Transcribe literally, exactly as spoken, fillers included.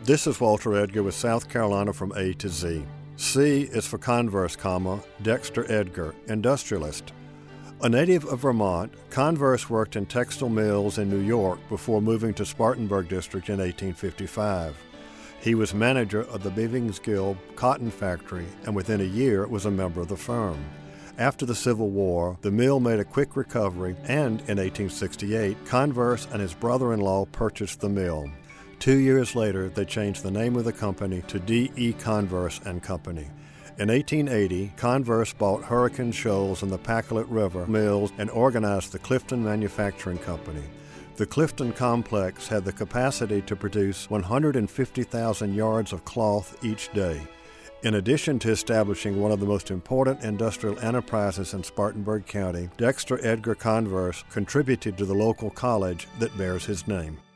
This is Walter Edgar with South Carolina from A to Z. C is for Converse, comma, Dexter Edgar, industrialist. A native of Vermont, Converse worked in textile mills in New York before moving to Spartanburg District in eighteen fifty-five. He was manager of the Bevingsville Cotton Factory and within a year was a member of the firm. After the Civil War, the mill made a quick recovery and in eighteen sixty-eight, Converse and his brother-in-law purchased the mill. Two years later, they changed the name of the company to D E Converse and Company. In eighteen eighty, Converse bought Hurricane Shoals and the Pacolet River mills and organized the Clifton Manufacturing Company. The Clifton complex had the capacity to produce one hundred fifty thousand yards of cloth each day. In addition to establishing one of the most important industrial enterprises in Spartanburg County, Dexter Edgar Converse contributed to the local college that bears his name.